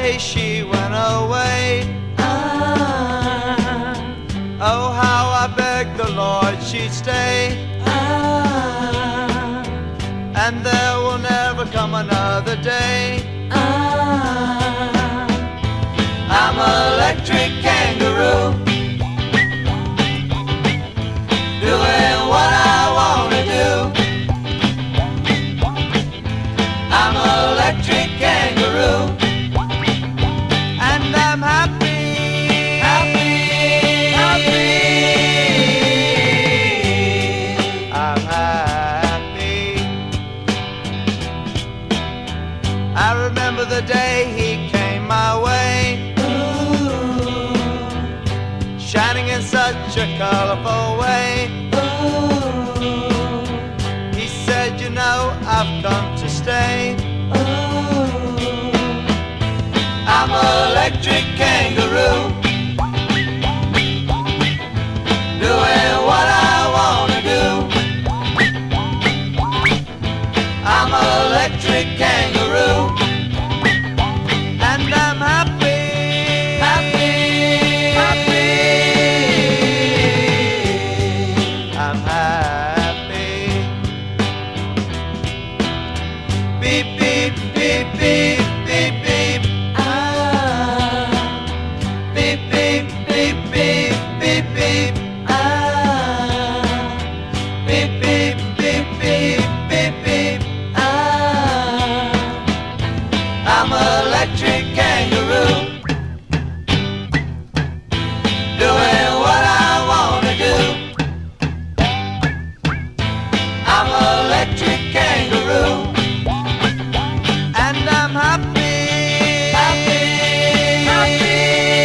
day she went away. Oh, how I begged the Lord she'd stay. And there will never come another day. I'm an electric kangaroo, doing what I wanna do. I'm an electric kangaroo, and I'm happy, happy, happy. I'm happy. I remember the day he came my way, shining in such a colorful way. He said, you know, I've come to stay. I'm an electric kangaroo, doing what I wanna do. I'm an electric kangaroo, and I'm happy, happy, happy. I'm happy. Beep, beep, beep, beep, beep, beep. Beep, beep, beep, beep, beep, beep. Beep, beep, beep, beep, beep, beep. I'm an electric kangaroo, doing what I wanna do. I'm an electric kangaroo, and I'm happy, happy, happy.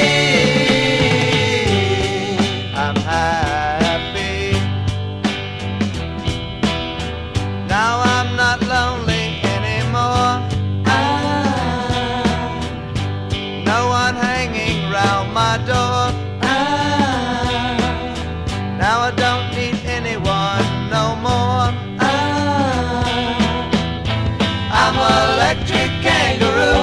I'm happy. Now I'm not lonely anymore. No one hanging round my door. Now I don't need anyone no more. I'm an electric kangaroo,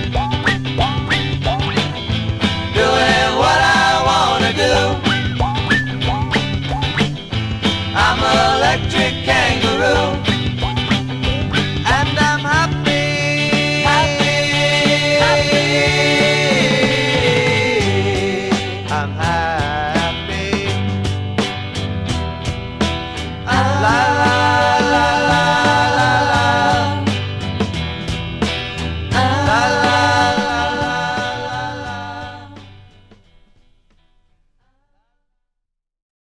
doing what I wanna do. I'm an electric kangaroo.